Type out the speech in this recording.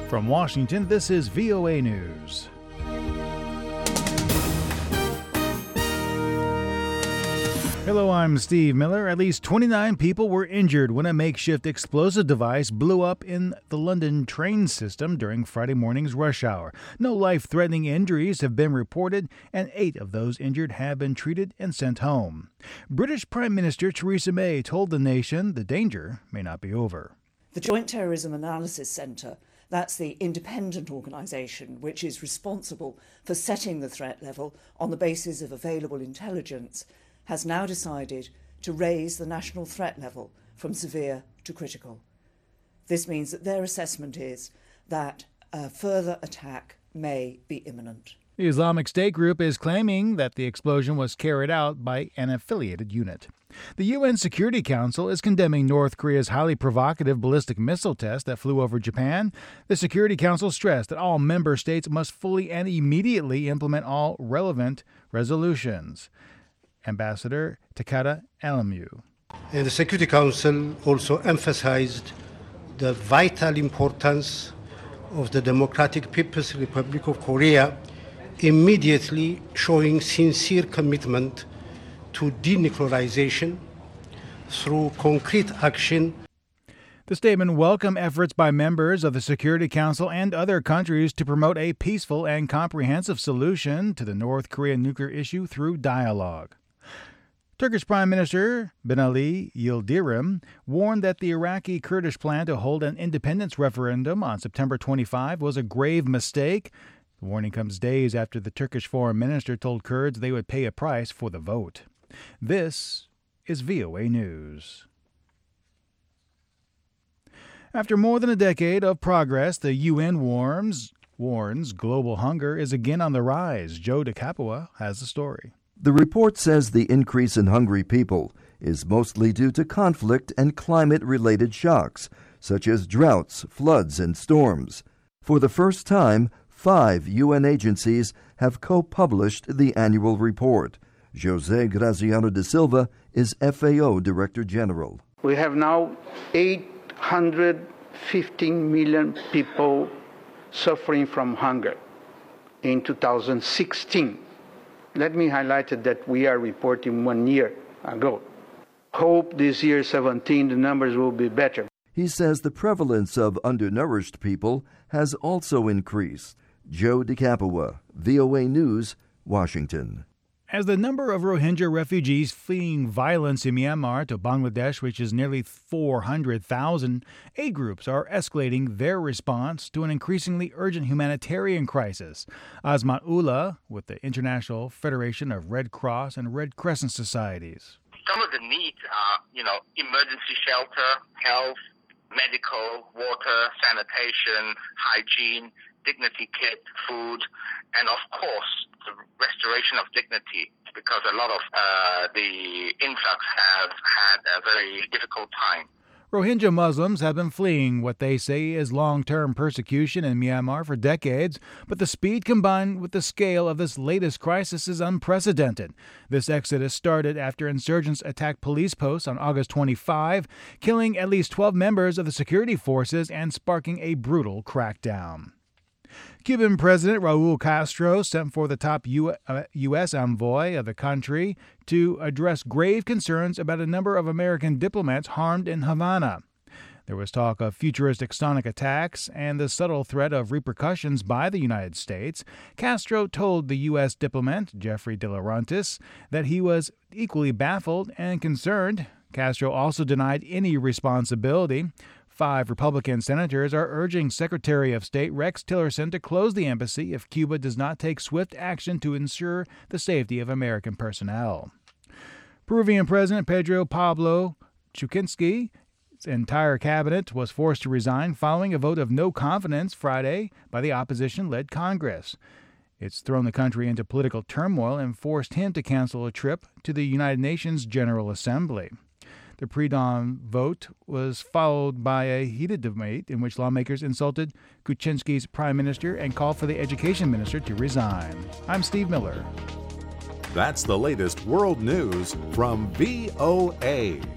From Washington, this is VOA News. Hello, I'm Steve Miller. At least 29 people were injured when a makeshift explosive device blew up in the London train system during Friday morning's rush hour. No life-threatening injuries have been reported, and 8 of those injured have been treated and sent home. British Prime Minister Theresa May told the nation the danger may not be over. The Joint Terrorism Analysis Centre, that's the independent organisation which is responsible for setting the threat level on the basis of available intelligence, has now decided to raise the national threat level from severe to critical. This means that their assessment is that a further attack may be imminent. The Islamic State group is claiming that the explosion was carried out by an affiliated unit. The UN Security Council is condemning North Korea's highly provocative ballistic missile test that flew over Japan. The Security Council stressed that all member states must fully and immediately implement all relevant resolutions. Ambassador Takada Alamu. And the Security Council also emphasized the vital importance of the Democratic People's Republic of Korea immediately showing sincere commitment to denuclearization through concrete action. The statement welcomed efforts by members of the Security Council and other countries to promote a peaceful and comprehensive solution to the North Korean nuclear issue through dialogue. Turkish Prime Minister Binali Yildirim warned that the Iraqi Kurdish plan to hold an independence referendum on September 25 was a grave mistake. The warning comes days after the Turkish foreign minister told Kurds they would pay a price for the vote. This is VOA News. After more than a decade of progress, the UN warns global hunger is again on the rise. Joe DeCapua has the story. The report says the increase in hungry people is mostly due to conflict and climate-related shocks, such as droughts, floods, and storms. For the first time, 5 UN agencies have co-published the annual report. José Graziano da Silva is FAO Director General. We have now 815 million people suffering from hunger in 2016. Let me highlight that we are reporting 1 year ago. Hope this year, 17, the numbers will be better. He says the prevalence of undernourished people has also increased. Joe DeCapua, VOA News, Washington. As the number of Rohingya refugees fleeing violence in Myanmar to Bangladesh reaches nearly 400,000, aid groups are escalating their response to an increasingly urgent humanitarian crisis. Azmat Ullah with the International Federation of Red Cross and Red Crescent Societies. Some of the needs are, emergency shelter, health, medical, water, sanitation, hygiene, dignity kit, food, and of course, the restoration of dignity, because a lot of the influx have had a very difficult time. Rohingya Muslims have been fleeing what they say is long-term persecution in Myanmar for decades, but the speed combined with the scale of this latest crisis is unprecedented. This exodus started after insurgents attacked police posts on August 25, killing at least 12 members of the security forces and sparking a brutal crackdown. Cuban President Raul Castro sent for the top U.S. envoy of the country to address grave concerns about a number of American diplomats harmed in Havana. There was talk of futuristic sonic attacks and the subtle threat of repercussions by the United States. Castro told the U.S. diplomat, Jeffrey De Laurentiis, that he was equally baffled and concerned. Castro also denied any responsibility. 5 Republican senators are urging Secretary of State Rex Tillerson to close the embassy if Cuba does not take swift action to ensure the safety of American personnel. Peruvian President Pedro Pablo Kuczynski's entire cabinet was forced to resign following a vote of no confidence Friday by the opposition-led Congress. It's thrown the country into political turmoil and forced him to cancel a trip to the United Nations General Assembly. The pre-dawn vote was followed by a heated debate in which lawmakers insulted Kuczynski's prime minister and called for the education minister to resign. I'm Steve Miller. That's the latest world news from VOA.